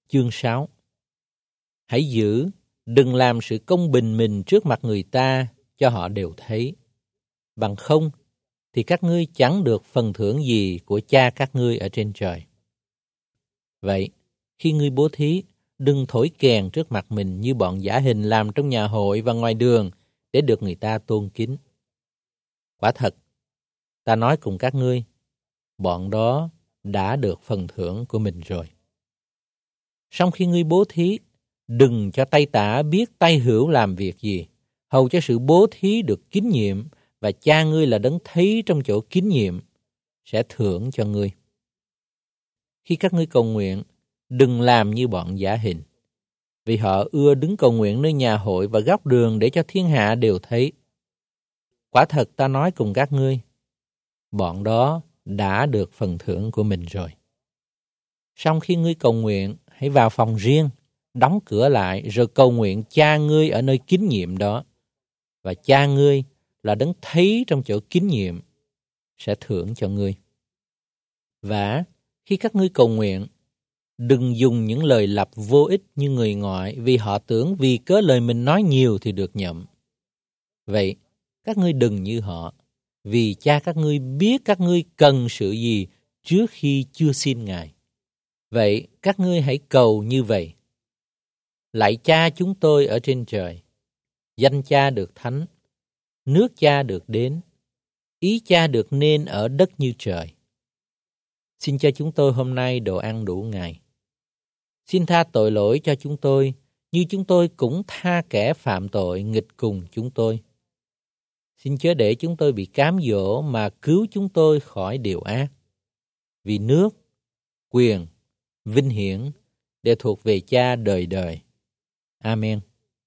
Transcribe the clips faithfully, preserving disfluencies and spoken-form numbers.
chương sáu. Hãy giữ, đừng làm sự công bình mình trước mặt người ta cho họ đều thấy. Bằng không thì các ngươi chẳng được phần thưởng gì của cha các ngươi ở trên trời. Vậy, khi ngươi bố thí, đừng thổi kèn trước mặt mình như bọn giả hình làm trong nhà hội và ngoài đường để được người ta tôn kính. Quả thật, ta nói cùng các ngươi, bọn đó đã được phần thưởng của mình rồi. Song khi ngươi bố thí, đừng cho tay tả biết tay hữu làm việc gì, hầu cho sự bố thí được kín nhiệm, và cha ngươi là đấng thấy trong chỗ kín nhiệm, sẽ thưởng cho ngươi. Khi các ngươi cầu nguyện, đừng làm như bọn giả hình, vì họ ưa đứng cầu nguyện nơi nhà hội và góc đường để cho thiên hạ đều thấy. Quả thật ta nói cùng các ngươi, bọn đó đã được phần thưởng của mình rồi. Song khi ngươi cầu nguyện, hãy vào phòng riêng, đóng cửa lại rồi cầu nguyện cha ngươi ở nơi kín nhiệm đó, và cha ngươi là đấng thấy trong chỗ kín nhiệm, sẽ thưởng cho ngươi. Và khi các ngươi cầu nguyện, đừng dùng những lời lặp vô ích như người ngoại, vì họ tưởng vì cớ lời mình nói nhiều thì được nhậm. Vậy, các ngươi đừng như họ, vì cha các ngươi biết các ngươi cần sự gì trước khi chưa xin Ngài. Vậy, các ngươi hãy cầu như vậy. Lạy Cha chúng tôi ở trên trời, danh Cha được thánh, nước Cha được đến, ý Cha được nên ở đất như trời. Xin cho chúng tôi hôm nay đồ ăn đủ ngày. Xin tha tội lỗi cho chúng tôi, như chúng tôi cũng tha kẻ phạm tội nghịch cùng chúng tôi. Xin chớ để chúng tôi bị cám dỗ, mà cứu chúng tôi khỏi điều ác. Vì nước, quyền, vinh hiển đều thuộc về Cha đời đời. Amen.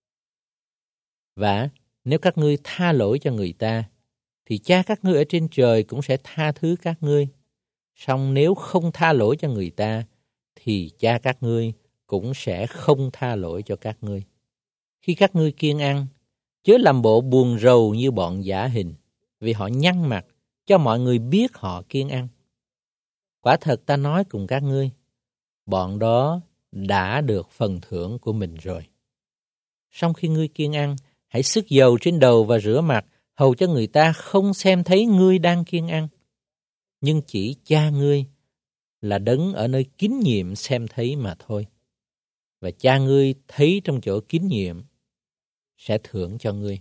Và nếu các ngươi tha lỗi cho người ta, thì Cha các ngươi ở trên trời cũng sẽ tha thứ các ngươi. Song nếu không tha lỗi cho người ta, thì Cha các ngươi cũng sẽ không tha lỗi cho các ngươi. Khi các ngươi kiêng ăn, chớ làm bộ buồn rầu như bọn giả hình, vì họ nhăn mặt cho mọi người biết họ kiêng ăn. Quả thật ta nói cùng các ngươi, bọn đó đã được phần thưởng của mình rồi. Song khi ngươi kiêng ăn, hãy xức dầu trên đầu và rửa mặt, hầu cho người ta không xem thấy ngươi đang kiêng ăn. Nhưng chỉ Cha ngươi là đấng ở nơi kín nhiệm xem thấy mà thôi. Và Cha ngươi thấy trong chỗ kín nhiệm sẽ thưởng cho ngươi.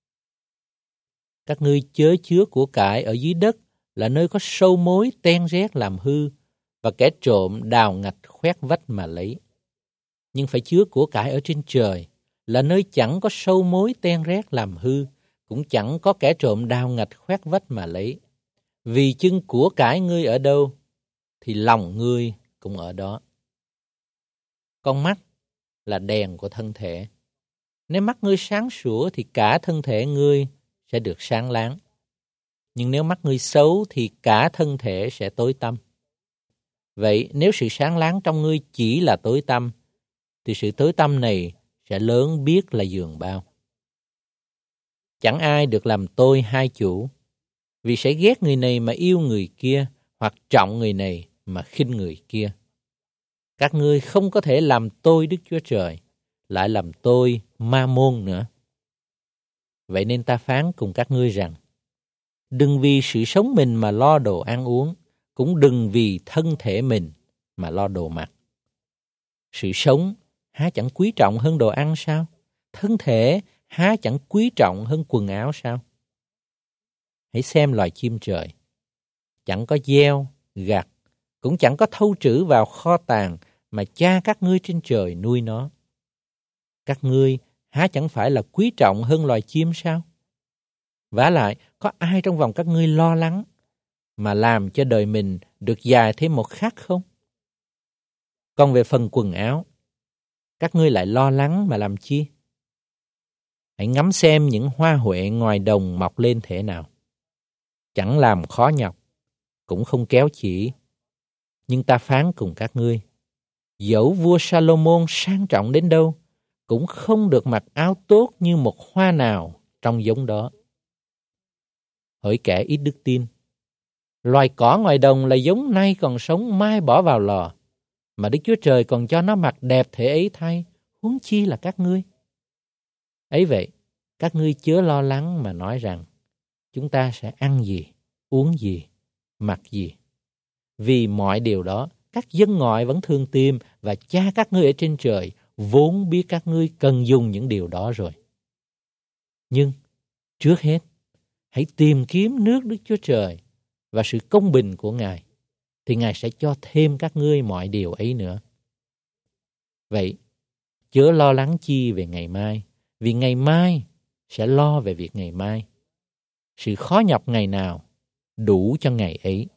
Các ngươi chớ chứa của cải ở dưới đất, là nơi có sâu mối ten rét làm hư, và kẻ trộm đào ngạch khoét vách mà lấy. Nhưng phải chứa của cải ở trên trời, là nơi chẳng có sâu mối ten rét làm hư, cũng chẳng có kẻ trộm đào ngạch khoét vách mà lấy. Vì chưng của cải ngươi ở đâu, thì lòng ngươi cũng ở đó. Con mắt là đèn của thân thể. Nếu mắt ngươi sáng sủa thì cả thân thể ngươi sẽ được sáng láng. Nhưng nếu mắt ngươi xấu thì cả thân thể sẽ tối tăm. Vậy nếu sự sáng láng trong ngươi chỉ là tối tăm, thì sự tối tăm này sẽ lớn biết là giường bao. Chẳng ai được làm tôi hai chủ, vì sẽ ghét người này mà yêu người kia, hoặc trọng người này mà khinh người kia. Các ngươi không có thể làm tôi Đức Chúa Trời, lại làm tôi ma môn nữa. Vậy nên ta phán cùng các ngươi rằng, đừng vì sự sống mình mà lo đồ ăn uống, cũng đừng vì thân thể mình mà lo đồ mặc. Sự sống há chẳng quý trọng hơn đồ ăn sao? Thân thể há chẳng quý trọng hơn quần áo sao? Hãy xem loài chim trời. Chẳng có gieo, gặt, cũng chẳng có thâu trữ vào kho tàng, mà Cha các ngươi trên trời nuôi nó. Các ngươi há chẳng phải là quý trọng hơn loài chim sao? Vả lại, có ai trong vòng các ngươi lo lắng mà làm cho đời mình được dài thêm một khắc không? Còn về phần quần áo, các ngươi lại lo lắng mà làm chi? Hãy ngắm xem những hoa huệ ngoài đồng mọc lên thế nào. Chẳng làm khó nhọc, cũng không kéo chỉ. Nhưng ta phán cùng các ngươi, dẫu vua Salomon sang trọng đến đâu, cũng không được mặc áo tốt như một hoa nào trong giống đó. Hỡi kẻ ít đức tin, loài cỏ ngoài đồng là giống nay còn sống mai bỏ vào lò, mà Đức Chúa Trời còn cho nó mặc đẹp thể ấy thay, huống chi là các ngươi. Ấy vậy, các ngươi chớ lo lắng mà nói rằng, chúng ta sẽ ăn gì, uống gì, mặc gì. Vì mọi điều đó, các dân ngoại vẫn thường tìm, và Cha các ngươi ở trên trời vốn biết các ngươi cần dùng những điều đó rồi. Nhưng, trước hết, hãy tìm kiếm nước Đức Chúa Trời và sự công bình của Ngài, thì Ngài sẽ cho thêm các ngươi mọi điều ấy nữa. Vậy, chớ lo lắng chi về ngày mai, vì ngày mai sẽ lo về việc ngày mai. Sự khó nhọc ngày nào đủ cho ngày ấy.